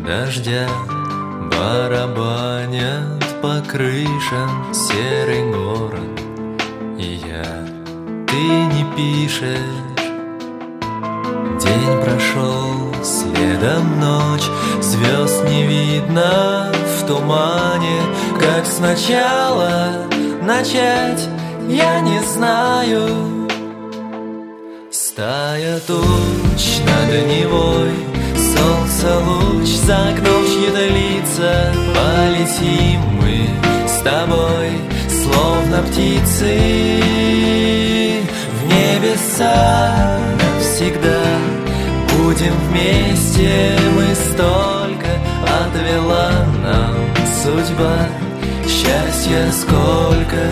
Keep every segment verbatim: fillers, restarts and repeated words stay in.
дождя барабанят по крышам серый город. И я, ты не пишешь. День прошел, следом ночь, звезд не видно в тумане. Как сначала начать, я не знаю. Стая туч над Невой, солнце луч за окном чьи-то лица. Полетим мы с тобой, словно птицы, в небеса навсегда. Будем вместе, мы столько отвела нам судьба. Счастья сколько.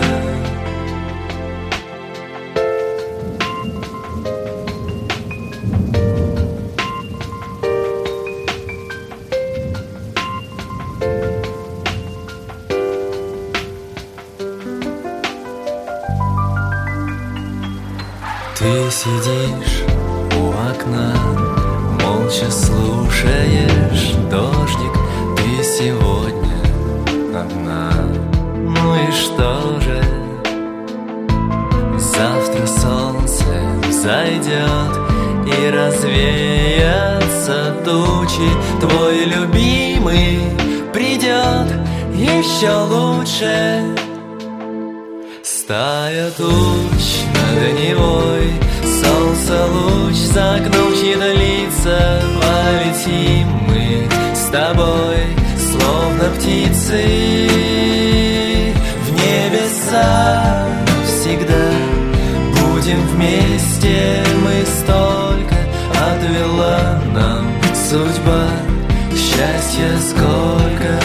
Ты сидишь у окна, молча слушаешь дождик. Ты сегодня одна, ну и что же? Завтра солнце взойдет и развеятся тучи. Твой любимый придет еще лучше. Стая туч над Невой, солнце луч за окном чьи-то лица. Полетим мы с тобой, словно птицы, в небеса навсегда. Будем вместе, мы столько отвела нам судьба. Счастья сколько.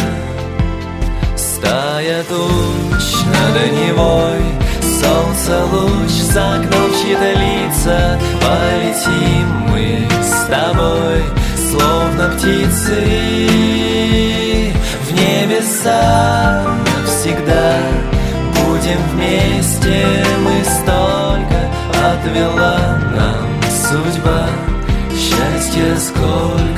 Стая туч над Невой, солнце луч за окном чьи-то лица. Полетим мы с тобой, словно птицы, в небеса навсегда. Будем вместе, мы столько отвела нам судьба. Счастья сколько.